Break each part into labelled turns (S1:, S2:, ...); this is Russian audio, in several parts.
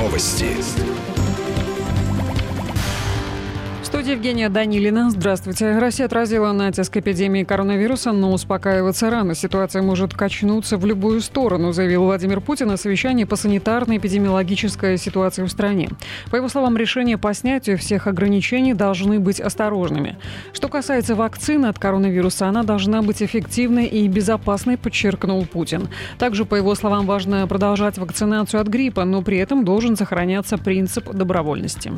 S1: Новости.
S2: В студии Евгения Данилина. Здравствуйте. Россия отразила натиск эпидемии коронавируса, но успокаиваться рано. Ситуация может качнуться в любую сторону, заявил Владимир Путин на совещании по санитарной эпидемиологической ситуации в стране. По его словам, решения по снятию всех ограничений должны быть осторожными. Что касается вакцины от коронавируса, она должна быть эффективной и безопасной, подчеркнул Путин. Также, по его словам, важно продолжать вакцинацию от гриппа, но при этом должен сохраняться принцип добровольности.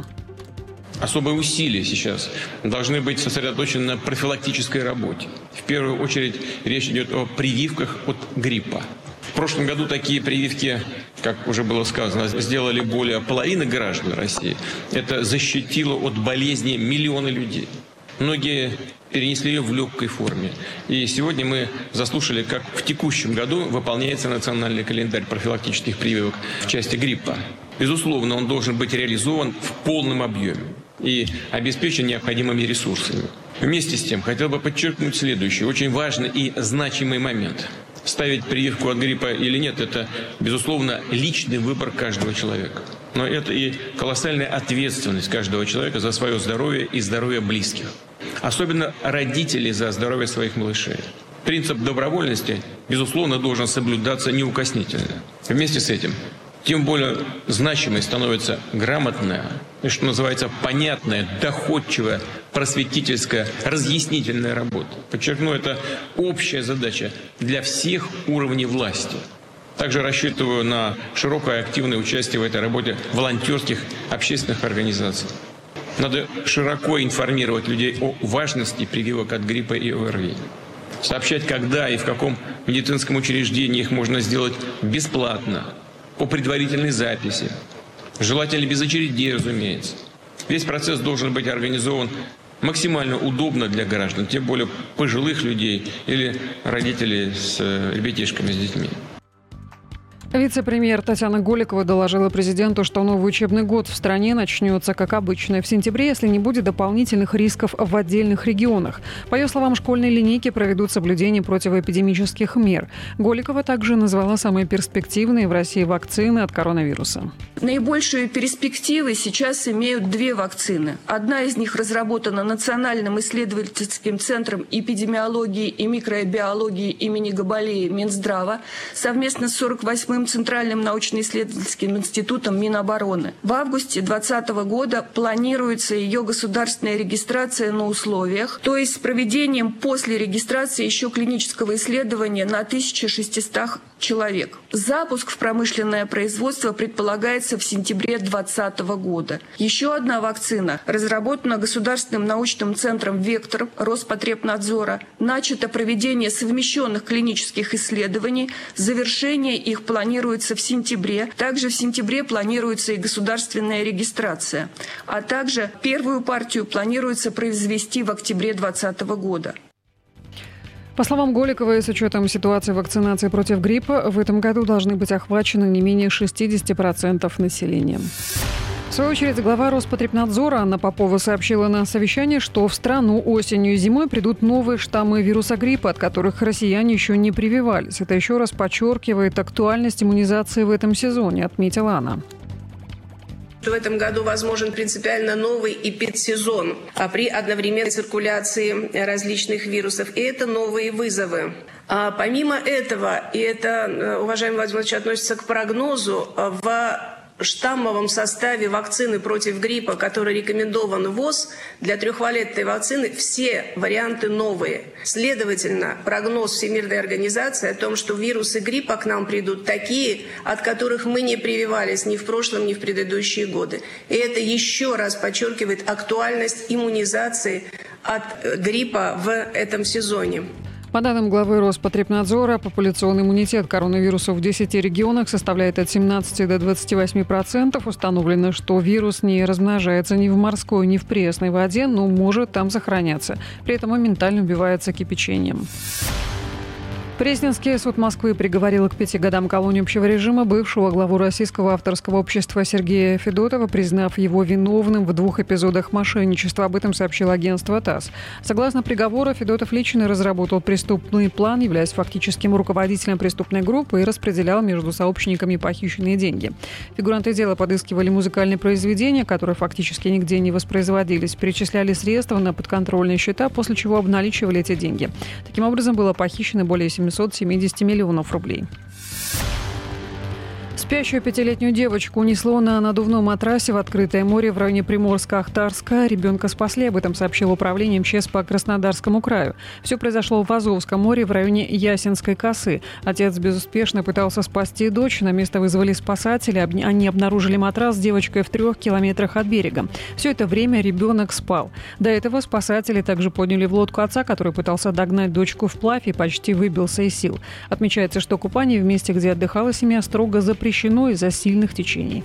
S3: Особые усилия сейчас должны быть сосредоточены на профилактической работе. В первую очередь речь идет о прививках от гриппа. В прошлом году такие прививки, как уже было сказано, сделали более половины граждан России. Это защитило от болезни миллионы людей. Многие перенесли ее в легкой форме. И сегодня мы заслушали, как в текущем году выполняется национальный календарь профилактических прививок в части гриппа. Безусловно, он должен быть реализован в полном объеме и обеспечен необходимыми ресурсами. Вместе с тем, хотел бы подчеркнуть следующий, очень важный и значимый момент. Ставить прививку от гриппа или нет – это, безусловно, личный выбор каждого человека. Но это и колоссальная ответственность каждого человека за свое здоровье и здоровье близких. Особенно родителей за здоровье своих малышей. Принцип добровольности, безусловно, должен соблюдаться неукоснительно. Вместе с этим, тем более значимой становится грамотная и, что называется, понятная, доходчивая, просветительская, разъяснительная работа. Подчеркну, это общая задача для всех уровней власти. Также рассчитываю на широкое активное участие в этой работе волонтерских общественных организаций. Надо широко информировать людей о важности прививок от гриппа и ОРВИ. Сообщать, когда и в каком медицинском учреждении их можно сделать бесплатно, по предварительной записи. Желательно без очередей, разумеется. Весь процесс должен быть организован максимально удобно для граждан, тем более пожилых людей или родителей с ребятишками, с детьми.
S2: Вице-премьер Татьяна Голикова доложила президенту, что новый учебный год в стране начнется как обычно в сентябре, если не будет дополнительных рисков в отдельных регионах. По ее словам, школьные линейки проведут соблюдение противоэпидемических мер. Голикова также назвала самые перспективные в России вакцины от коронавируса.
S4: Наибольшие перспективы сейчас имеют две вакцины. Одна из них разработана Национальным исследовательским центром эпидемиологии и микробиологии имени Габалеи Минздрава совместно с 48-м Центральным научно-исследовательским институтом Минобороны. В августе 2020 года планируется ее государственная регистрация на условиях, то есть с проведением после регистрации еще клинического исследования на 1600 человек. Запуск в промышленное производство предполагается в сентябре 2020 года. Еще одна вакцина, разработана Государственным научным центром «Вектор» Роспотребнадзора, начато проведение совмещенных клинических исследований, завершение их планируется в сентябре. Также в сентябре планируется и государственная регистрация. А также первую партию планируется произвести в октябре 2020 года.
S2: По словам Голиковой, с учетом ситуации вакцинации против гриппа, в этом году должны быть охвачены не менее 60% населения. В свою очередь, глава Роспотребнадзора Анна Попова сообщила на совещании, что в страну осенью и зимой придут новые штаммы вируса гриппа, от которых россияне еще не прививались. Это еще раз подчеркивает актуальность иммунизации в этом сезоне, отметила она.
S5: В этом году возможен принципиально новый эпидсезон при одновременной циркуляции различных вирусов. И это новые вызовы. Помимо этого, и это, уважаемый Владимир Владимирович, относится к прогнозу, в штаммовом составе вакцины против гриппа, который рекомендован ВОЗ, для трехвалентной вакцины все варианты новые. Следовательно, прогноз Всемирной организации о том, что вирусы гриппа к нам придут такие, от которых мы не прививались ни в прошлом, ни в предыдущие годы. И это еще раз подчеркивает актуальность иммунизации от гриппа в этом сезоне.
S2: По данным главы Роспотребнадзора, популяционный иммунитет коронавирусу в 10 регионах составляет от 17 до 28%. Установлено, что вирус не размножается ни в морской, ни в пресной воде, но может там сохраняться. При этом моментально убивается кипячением. Пресненский суд Москвы приговорил к 5 годам колонии общего режима бывшего главу Российского авторского общества Сергея Федотова, признав его виновным в 2 эпизодах мошенничества. Об этом сообщило агентство ТАСС. Согласно приговору, Федотов лично разработал преступный план, являясь фактическим руководителем преступной группы и распределял между сообщниками похищенные деньги. Фигуранты дела подыскивали музыкальные произведения, которые фактически нигде не воспроизводились, перечисляли средства на подконтрольные счета, после чего обналичивали эти деньги. Таким образом, было похищено более 770 миллионов рублей. Спящую 5-летнюю девочку унесло на надувном матрасе в открытое море в районе Приморска-Ахтарска. Ребенка спасли, об этом сообщило управление МЧС по Краснодарскому краю. Все произошло в Азовском море в районе Ясинской косы. Отец безуспешно пытался спасти дочь. На место вызвали спасатели. Они обнаружили матрас с девочкой в 3 километрах от берега. Все это время ребенок спал. До этого спасатели также подняли в лодку отца, который пытался догнать дочку вплавь и почти выбился из сил. Отмечается, что купание в месте, где отдыхала семья, строго запрещено из-за сильных течений.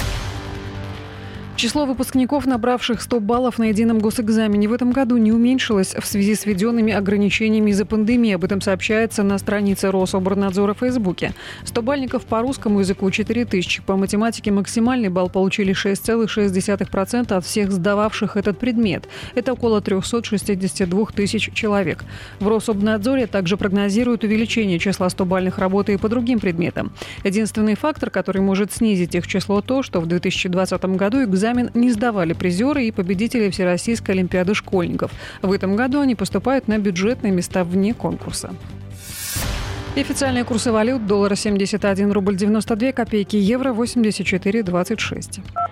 S2: Число выпускников, набравших 100 баллов на едином госэкзамене, в этом году не уменьшилось в связи с введенными ограничениями из-за пандемии. Об этом сообщается на странице Рособорнадзора в Фейсбуке. 100-бальников по русскому языку 4000. По математике максимальный балл получили 6,6% от всех сдававших этот предмет. Это около 362 тысяч человек. В Рособнадзоре также прогнозируют увеличение числа 100-бальных работ и по другим предметам. Единственный фактор, который может снизить их число, то, что в 2020 году экзамен не сдавали призеры и победители Всероссийской олимпиады школьников. В этом году они поступают на бюджетные места вне конкурса. И официальные курсы валют: доллара 71 рубль 92 копейки, евро 84,26.